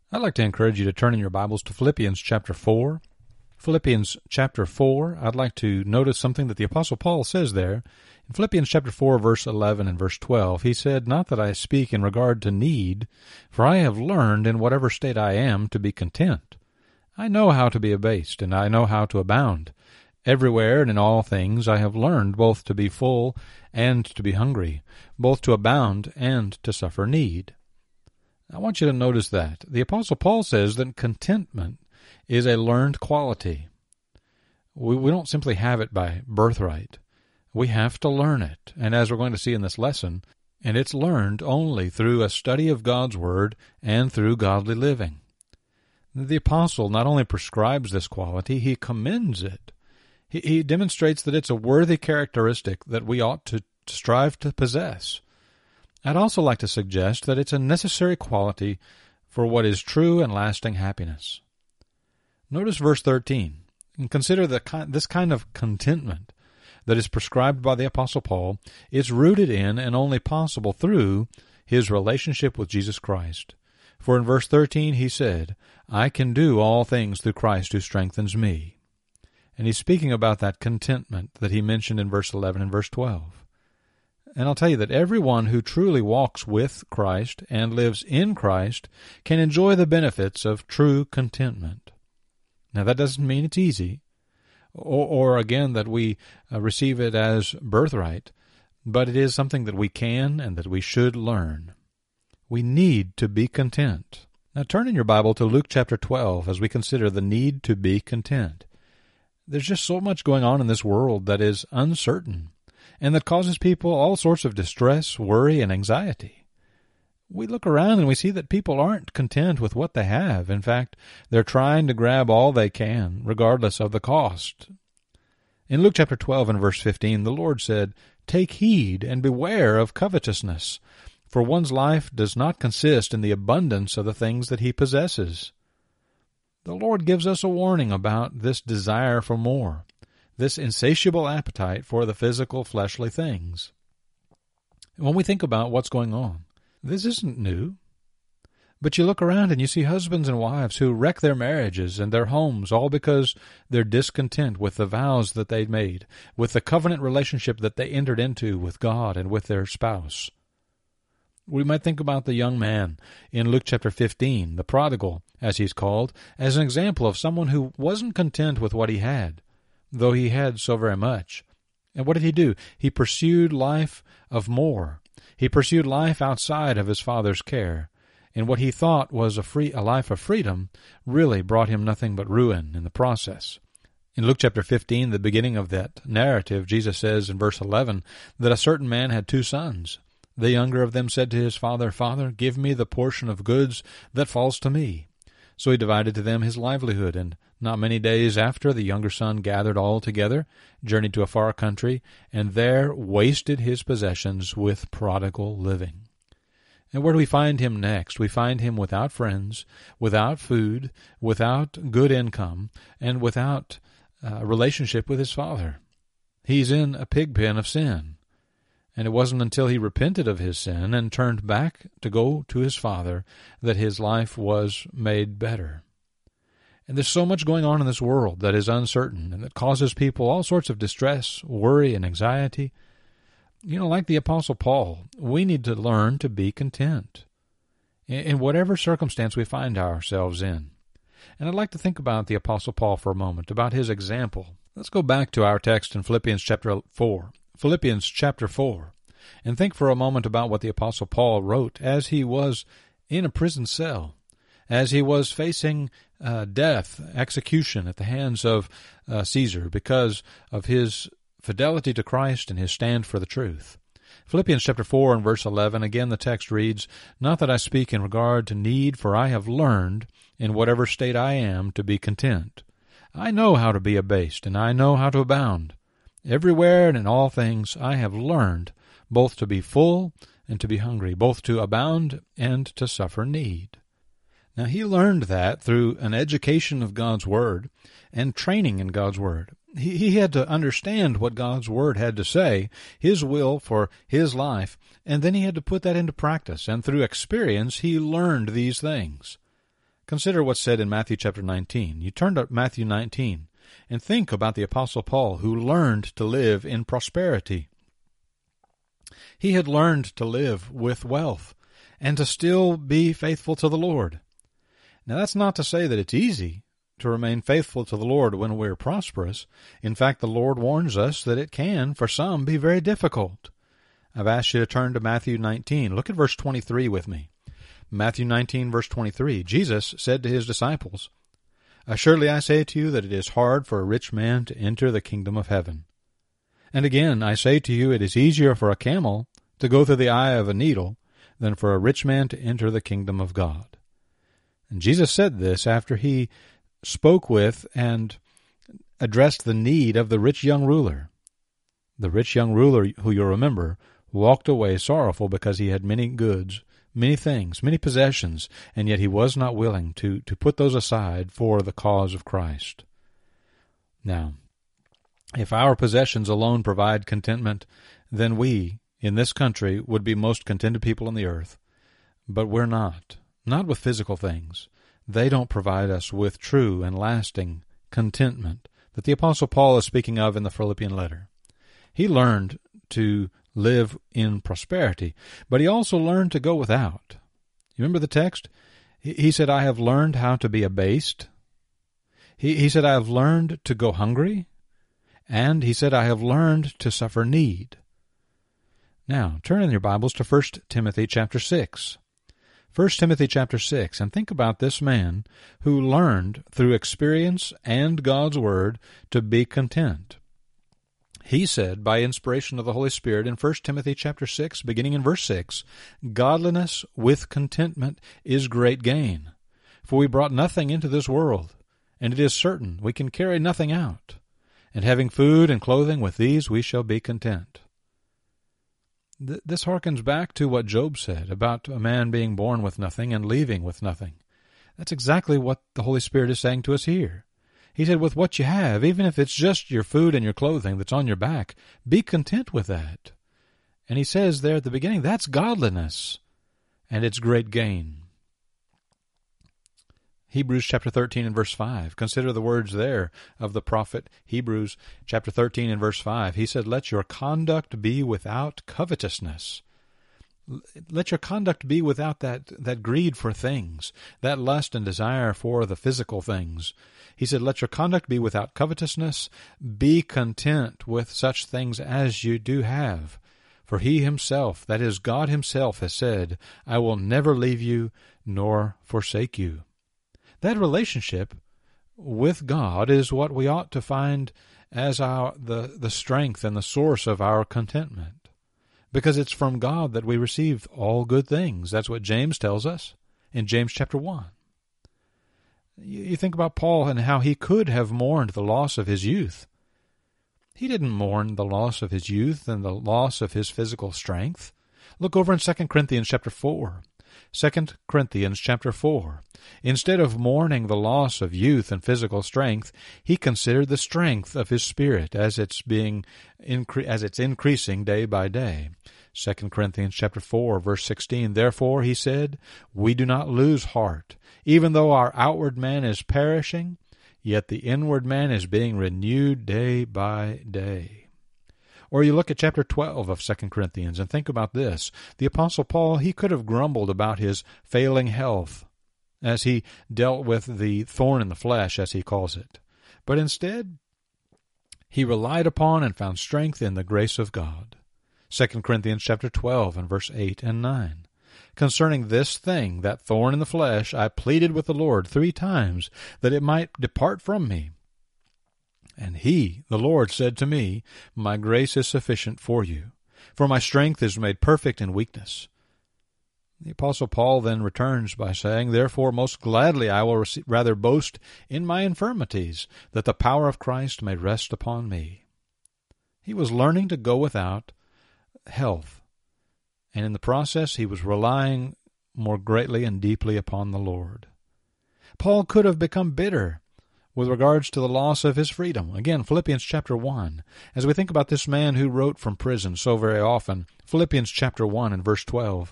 I'd like to encourage you to turn in your Bibles to Philippians chapter 4. Philippians chapter 4, I'd like to notice something that the Apostle Paul says there. In Philippians chapter 4, verse 11 and verse 12, he said, "Not that I speak in regard to need, for I have learned in whatever state I am to be content. I know how to be abased, and I know how to abound. Everywhere and in all things I have learned both to be full and to be hungry, both to abound and to suffer need." I want you to notice that. The Apostle Paul says that contentment is a learned quality. We don't simply have it by birthright. We have to learn it. And as we're going to see in this lesson, and it's learned only through a study of God's Word and through godly living. The Apostle not only prescribes this quality, he commends it. He demonstrates that it's a worthy characteristic that we ought to strive to possess. I'd also like to suggest that it's a necessary quality for what is true and lasting happiness. Notice verse 13, and consider this kind of contentment that is prescribed by the Apostle Paul is rooted in and only possible through his relationship with Jesus Christ. For in verse 13 he said, "I can do all things through Christ who strengthens me." And he's speaking about that contentment that he mentioned in verse 11 and verse 12. And I'll tell you that everyone who truly walks with Christ and lives in Christ can enjoy the benefits of true contentment. Now, that doesn't mean it's easy, or again, that we receive it as birthright, but it is something that we can and that we should learn. We need to be content. Now, turn in your Bible to Luke chapter 12 as we consider the need to be content. There's just so much going on in this world that is uncertain, and that causes people all sorts of distress, worry, and anxiety. We look around and we see that people aren't content with what they have. In fact, they're trying to grab all they can, regardless of the cost. In Luke chapter 12 and verse 15, the Lord said, "Take heed and beware of covetousness, for one's life does not consist in the abundance of the things that he possesses." The Lord gives us a warning about this desire for more, this insatiable appetite for the physical, fleshly things. When we think about what's going on, this isn't new. But you look around and you see husbands and wives who wreck their marriages and their homes all because they're discontent with the vows that they made, with the covenant relationship that they entered into with God and with their spouse. We might think about the young man in Luke chapter 15, the prodigal, as he's called, as an example of someone who wasn't content with what he had, though he had so very much. And what did he do? He pursued life of more. He pursued life outside of his father's care. And what he thought was a life of freedom really brought him nothing but ruin in the process. In Luke chapter 15, the beginning of that narrative, Jesus says in verse 11 that a certain man had 2 sons. The younger of them said to his father, "Father, give me the portion of goods that falls to me." So he divided to them his livelihood, and not many days after, the younger son gathered all together, journeyed to a far country, and there wasted his possessions with prodigal living. And where do we find him next? We find him without friends, without food, without good income, and without a relationship with his father. He's in a pig pen of sin. And it wasn't until he repented of his sin and turned back to go to his father that his life was made better. And there's so much going on in this world that is uncertain and that causes people all sorts of distress, worry, and anxiety. Like the Apostle Paul, we need to learn to be content in whatever circumstance we find ourselves in. And I'd like to think about the Apostle Paul for a moment, about his example. Let's go back to our text in Philippians chapter 4. Philippians chapter 4, and think for a moment about what the Apostle Paul wrote as he was in a prison cell, as he was facing death, execution at the hands of Caesar because of his fidelity to Christ and his stand for the truth. Philippians chapter 4 and verse 11, again the text reads, "Not that I speak in regard to need, for I have learned in whatever state I am to be content. I know how to be abased, and I know how to abound. Everywhere and in all things I have learned both to be full and to be hungry, both to abound and to suffer need." Now, he learned that through an education of God's Word and training in God's Word. He had to understand what God's Word had to say, His will for his life, and then he had to put that into practice. And through experience, he learned these things. Consider what's said in Matthew chapter 19. You turn to Matthew 19 and think about the Apostle Paul, who learned to live in prosperity. He had learned to live with wealth and to still be faithful to the Lord. Now, that's not to say that it's easy to remain faithful to the Lord when we're prosperous. In fact, the Lord warns us that it can, for some, be very difficult. I've asked you to turn to Matthew 19. Look at verse 23 with me. Matthew 19, verse 23. Jesus said to his disciples, "Assuredly I say to you that it is hard for a rich man to enter the kingdom of heaven. And again, I say to you, it is easier for a camel to go through the eye of a needle than for a rich man to enter the kingdom of God." And Jesus said this after he spoke with and addressed the need of the rich young ruler. The rich young ruler, who you'll remember, walked away sorrowful because he had many goods, many things, many possessions, and yet he was not willing to put those aside for the cause of Christ. Now, if our possessions alone provide contentment, then we, in this country, would be most contented people on the earth. But we're not with physical things. They don't provide us with true and lasting contentment that the Apostle Paul is speaking of in the Philippian letter. He learned to live in prosperity, but he also learned to go without. You remember the text? He said, "I have learned how to be abased." He said, "I have learned to go hungry." And he said, "I have learned to suffer need." Now, turn in your Bibles to 1 Timothy chapter 6. 1 Timothy chapter 6, and think about this man who learned through experience and God's Word to be content. He said, by inspiration of the Holy Spirit, in 1 Timothy chapter 6, beginning in verse 6, "Godliness with contentment is great gain. For we brought nothing into this world, and it is certain we can carry nothing out. And having food and clothing, with these we shall be content." This harkens back to what Job said about a man being born with nothing and leaving with nothing. That's exactly what the Holy Spirit is saying to us here. He said, with what you have, even if it's just your food and your clothing that's on your back, be content with that. And he says there at the beginning, that's godliness, and it's great gain. Hebrews chapter 13 and verse 5. Consider the words there of the prophet Hebrews chapter 13 and verse 5. He said, "Let your conduct be without covetousness." Let your conduct be without that greed for things, that lust and desire for the physical things. He said, "Let your conduct be without covetousness. Be content with such things as you do have. For he himself, that is, God himself, has said, I will never leave you nor forsake you." That relationship with God is what we ought to find as the strength and the source of our contentment, because it's from God that we receive all good things. That's what James tells us in James chapter 1. You think about Paul and how he could have mourned the loss of his youth. He didn't mourn the loss of his youth and the loss of his physical strength. Look over in 2 Corinthians chapter 4. 2 Corinthians chapter 4. Instead of mourning the loss of youth and physical strength, he considered the strength of his spirit as it's increasing day by day. 2 Corinthians chapter 4, verse 16. "Therefore," he said, "we do not lose heart. Even though our outward man is perishing, yet the inward man is being renewed day by day." Or you look at chapter 12 of 2 Corinthians and think about this. The Apostle Paul, he could have grumbled about his failing health as he dealt with the thorn in the flesh, as he calls it. But instead, he relied upon and found strength in the grace of God. 2 Corinthians chapter 12 and verse 8 and 9. "Concerning this thing, that thorn in the flesh, I pleaded with the Lord 3 times that it might depart from me. And he, the Lord, said to me, My grace is sufficient for you, for my strength is made perfect in weakness." The Apostle Paul then returns by saying, "Therefore most gladly I will rather boast in my infirmities, that the power of Christ may rest upon me." He was learning to go without health, and in the process he was relying more greatly and deeply upon the Lord. Paul could have become bitter with regards to the loss of his freedom. Again, Philippians chapter 1. As we think about this man who wrote from prison so very often, Philippians chapter 1 and verse 12.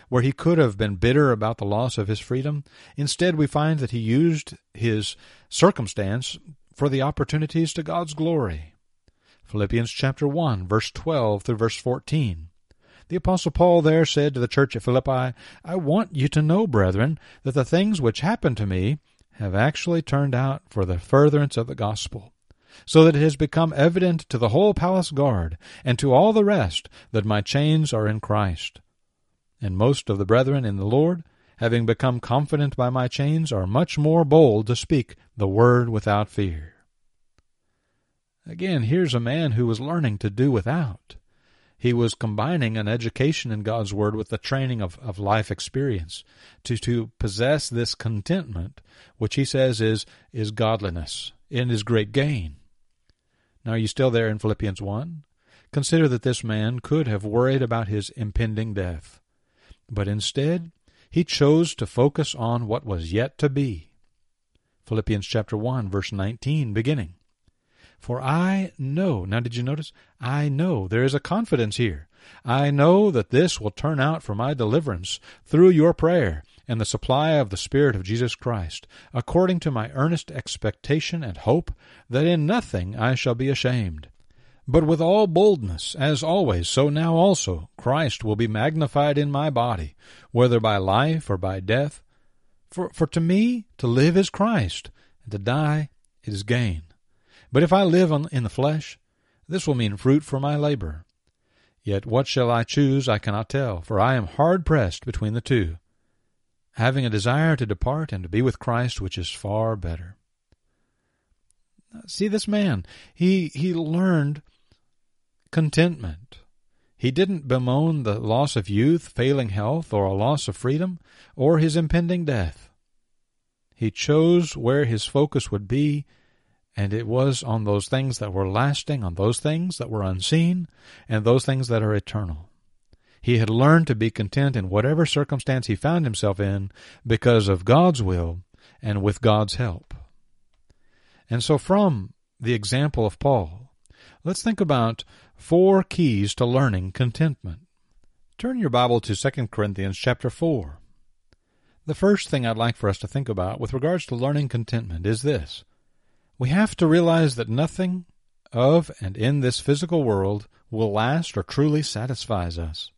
where he could have been bitter about the loss of his freedom. Instead, we find that he used his circumstance for the opportunities to God's glory. Philippians chapter 1, verse 12 through verse 14. The Apostle Paul there said to the church at Philippi, "I want you to know, brethren, that the things which happened to me have actually turned out for the furtherance of the gospel, so that it has become evident to the whole palace guard and to all the rest that my chains are in Christ. And most of the brethren in the Lord, having become confident by my chains, are much more bold to speak the word without fear." Again, here's a man who was learning to do without. He was combining an education in God's Word with the training of life experience to possess this contentment, which he says is godliness and is great gain. Now, are you still there in Philippians 1? Consider that this man could have worried about his impending death, but instead he chose to focus on what was yet to be. Philippians chapter 1, verse 19, beginning. "For I know," now did you notice? I know. There is a confidence here. "I know that this will turn out for my deliverance through your prayer and the supply of the Spirit of Jesus Christ, according to my earnest expectation and hope that in nothing I shall be ashamed. But with all boldness, as always, so now also, Christ will be magnified in my body, whether by life or by death. For to me to live is Christ, and to die is gain. But if I live in the flesh, this will mean fruit for my labor. Yet what shall I choose I cannot tell, for I am hard-pressed between the two, having a desire to depart and to be with Christ, which is far better." See, this man, he learned contentment. He didn't bemoan the loss of youth, failing health, or a loss of freedom, or his impending death. He chose where his focus would be, and it was on those things that were lasting, on those things that were unseen, and those things that are eternal. He had learned to be content in whatever circumstance he found himself in because of God's will and with God's help. And so from the example of Paul, let's think about 4 keys to learning contentment. Turn your Bible to 2 Corinthians chapter 4. The first thing I'd like for us to think about with regards to learning contentment is this. We have to realize that nothing of and in this physical world will last or truly satisfies us.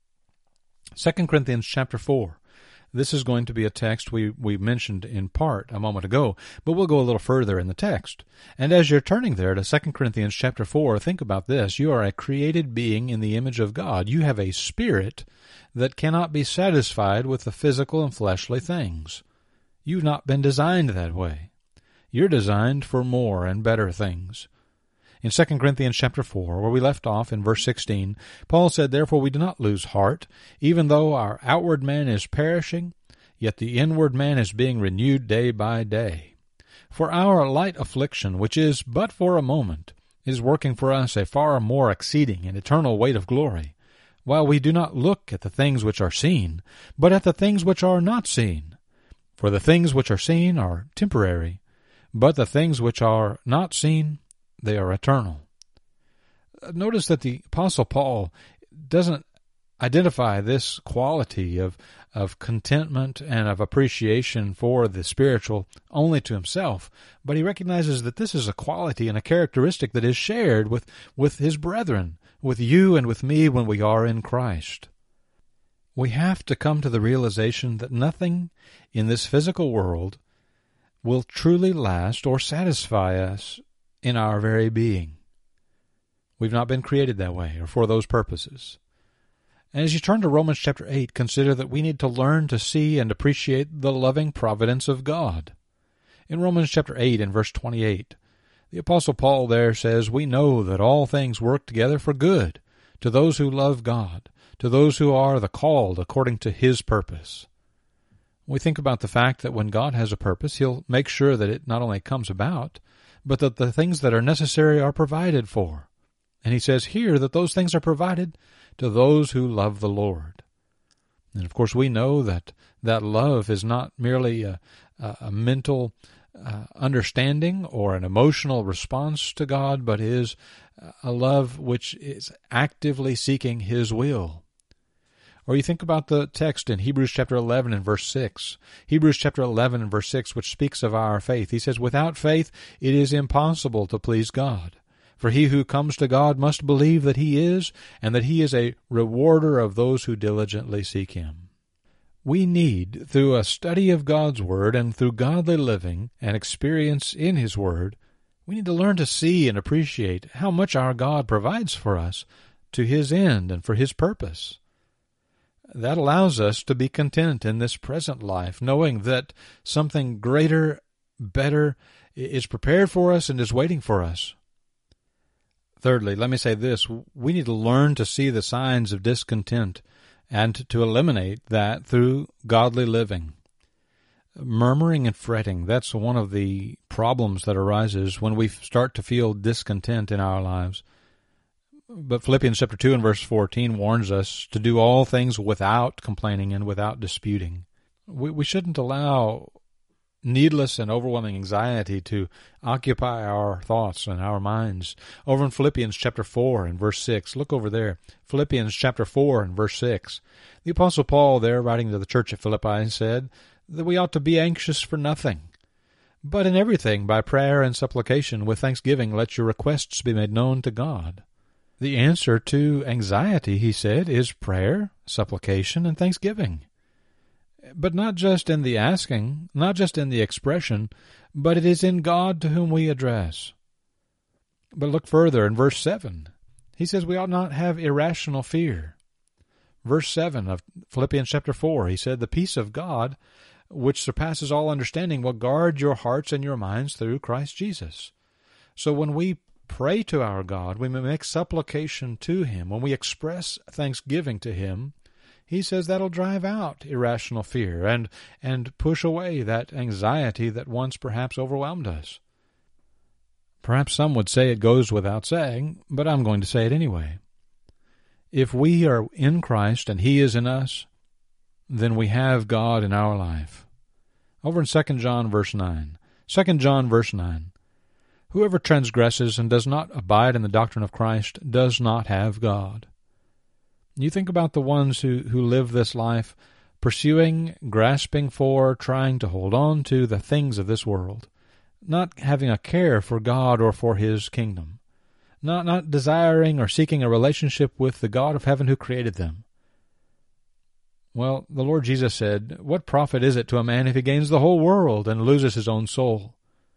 2 Corinthians chapter 4. This is going to be a text we mentioned in part a moment ago, but we'll go a little further in the text. And as you're turning there to 2 Corinthians chapter 4, think about this. You are a created being in the image of God. You have a spirit that cannot be satisfied with the physical and fleshly things. You've not been designed that way. You're designed for more and better things. In 2 Corinthians chapter 4, where we left off in verse 16, Paul said, "Therefore we do not lose heart, even though our outward man is perishing, yet the inward man is being renewed day by day. For our light affliction, which is but for a moment, is working for us a far more exceeding and eternal weight of glory, while we do not look at the things which are seen, but at the things which are not seen. For the things which are seen are temporary, but the things which are not seen, they are eternal." Notice that the Apostle Paul doesn't identify this quality of contentment and of appreciation for the spiritual only to himself, but he recognizes that this is a quality and a characteristic that is shared with his brethren, with you and with me when we are in Christ. We have to come to the realization that nothing in this physical world will truly last or satisfy us in our very being. We've not been created that way or for those purposes. And as you turn to Romans chapter 8, consider that we need to learn to see and appreciate the loving providence of God. In Romans chapter 8 and verse 28, the Apostle Paul there says, "We know that all things work together for good to those who love God, to those who are the called according to His purpose." We think about the fact that when God has a purpose, He'll make sure that it not only comes about, but that the things that are necessary are provided for. And he says here that those things are provided to those who love the Lord. And of course we know that love is not merely a mental understanding or an emotional response to God, but is a love which is actively seeking His will. Or you think about the text in Hebrews chapter 11 and verse 6. Hebrews chapter 11 and verse 6, which speaks of our faith. He says, "Without faith it is impossible to please God. For he who comes to God must believe that he is, and that he is a rewarder of those who diligently seek him." We need, through a study of God's Word and through godly living and experience in His Word, we need to learn to see and appreciate how much our God provides for us to His end and for His purpose. That allows us to be content in this present life, knowing that something greater, better, is prepared for us and is waiting for us. Thirdly, let me say this. We need to learn to see the signs of discontent and to eliminate that through godly living. Murmuring and fretting, that's one of the problems that arises when we start to feel discontent in our lives. But Philippians chapter 2 and verse 14 warns us to do all things without complaining and without disputing. We shouldn't allow needless and overwhelming anxiety to occupy our thoughts and our minds. Over in Philippians chapter 4 and verse 6, look over there. Philippians chapter 4 and verse 6. The Apostle Paul there, writing to the church at Philippi, said that we ought to be anxious for nothing, but in everything by prayer and supplication with thanksgiving let your requests be made known to God. The answer to anxiety, he said, is prayer, supplication, and thanksgiving. But not just in the asking, not just in the expression, but it is in God to whom we address. But look further in verse 7. He says we ought not have irrational fear. Verse 7 of Philippians chapter 4, he said, "The peace of God, which surpasses all understanding, will guard your hearts and your minds through Christ Jesus." So when we pray to our God, when we make supplication to Him, when we express thanksgiving to Him, He says that'll drive out irrational fear and push away that anxiety that once perhaps overwhelmed us. Perhaps some would say it goes without saying, but I'm going to say it anyway. If we are in Christ and He is in us, then we have God in our life. Over in 2 John verse 9. 2 John verse 9. "Whoever transgresses and does not abide in the doctrine of Christ does not have God." You think about the ones who live this life pursuing, grasping for, trying to hold on to the things of this world, not having a care for God or for His kingdom, not desiring or seeking a relationship with the God of heaven who created them. Well, the Lord Jesus said, "What profit is it to a man if he gains the whole world and loses his own soul?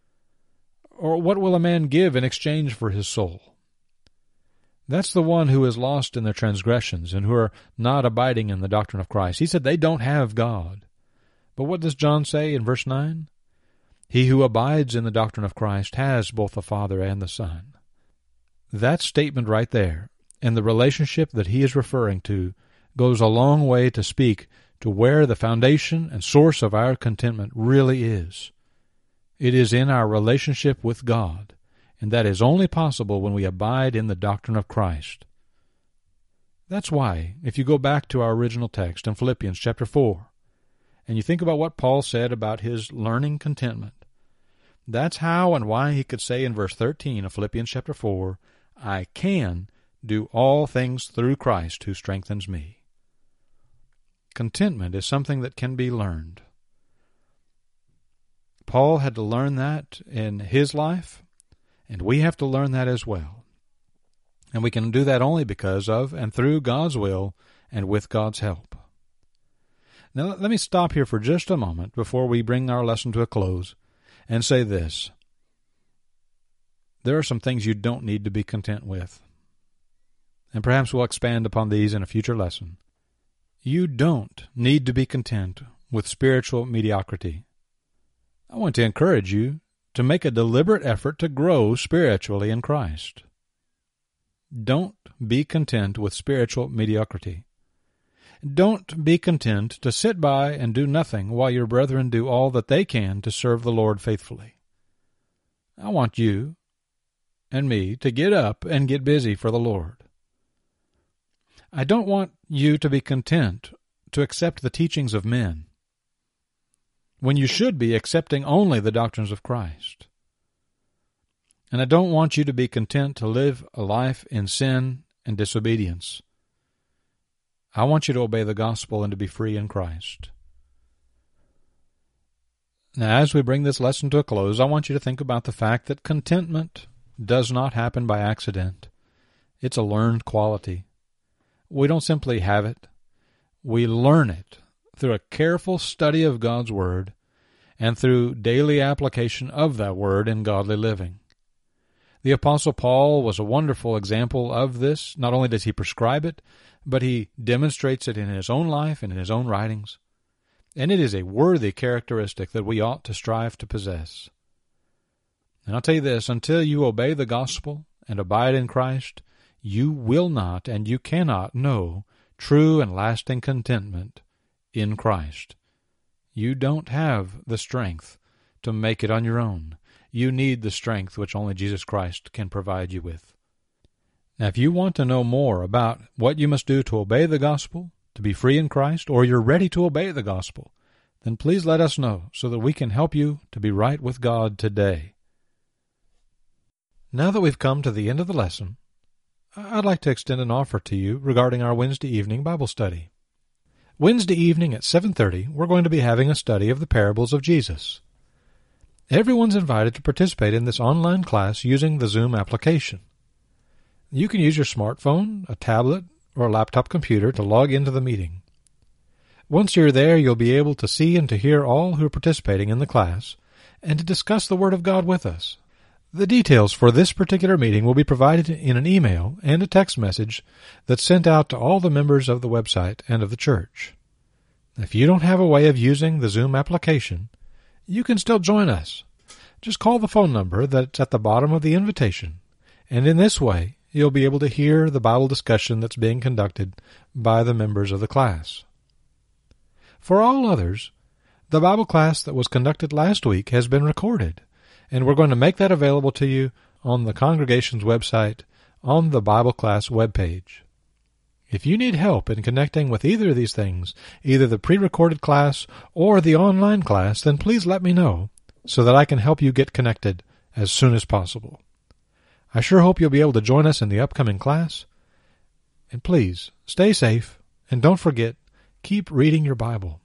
Or what will a man give in exchange for his soul?" That's the one who is lost in their transgressions and who are not abiding in the doctrine of Christ. He said they don't have God. But what does John say in verse 9? "He who abides in the doctrine of Christ has both the Father and the Son." That statement right there, and the relationship that he is referring to, goes a long way to speak to where the foundation and source of our contentment really is. It is in our relationship with God, and that is only possible when we abide in the doctrine of Christ. That's why, if you go back to our original text in Philippians chapter 4, and you think about what Paul said about his learning contentment, that's how and why he could say in verse 13 of Philippians chapter 4, "I can do all things through Christ who strengthens me." Contentment is something that can be learned. Paul had to learn that in his life, and we have to learn that as well. And we can do that only because of and through God's will and with God's help. Now, let me stop here for just a moment before we bring our lesson to a close and say this. There are some things you don't need to be content with. And perhaps we'll expand upon these in a future lesson. You don't need to be content with spiritual mediocrity. I want to encourage you to make a deliberate effort to grow spiritually in Christ. Don't be content with spiritual mediocrity. Don't be content to sit by and do nothing while your brethren do all that they can to serve the Lord faithfully. I want you and me to get up and get busy for the Lord. I don't want you to be content to accept the teachings of men, when you should be accepting only the doctrines of Christ. And I don't want you to be content to live a life in sin and disobedience. I want you to obey the gospel and to be free in Christ. Now, as we bring this lesson to a close, I want you to think about the fact that contentment does not happen by accident. It's a learned quality. We don't simply have it. We learn it through a careful study of God's Word and through daily application of that Word in godly living. The Apostle Paul was a wonderful example of this. Not only does he prescribe it, but he demonstrates it in his own life and in his own writings. And it is a worthy characteristic that we ought to strive to possess. And I'll tell you this, until you obey the gospel and abide in Christ, you will not and you cannot know true and lasting contentment in Christ. You don't have the strength to make it on your own. You need the strength which only Jesus Christ can provide you with. Now, if you want to know more about what you must do to obey the gospel, to be free in Christ, or you're ready to obey the gospel, then please let us know so that we can help you to be right with God today. Now that we've come to the end of the lesson, I'd like to extend an offer to you regarding our Wednesday evening Bible study. Wednesday evening at 7:30, we're going to be having a study of the parables of Jesus. Everyone's invited to participate in this online class using the Zoom application. You can use your smartphone, a tablet, or a laptop computer to log into the meeting. Once you're there, you'll be able to see and to hear all who are participating in the class and to discuss the Word of God with us. The details for this particular meeting will be provided in an email and a text message that's sent out to all the members of the website and of the church. If you don't have a way of using the Zoom application, you can still join us. Just call the phone number that's at the bottom of the invitation, and in this way, you'll be able to hear the Bible discussion that's being conducted by the members of the class. For all others, the Bible class that was conducted last week has been recorded, and we're going to make that available to you on the congregation's website on the Bible class webpage. If you need help in connecting with either of these things, either the pre-recorded class or the online class, then please let me know so that I can help you get connected as soon as possible. I sure hope you'll be able to join us in the upcoming class. And please, stay safe, and don't forget, keep reading your Bible.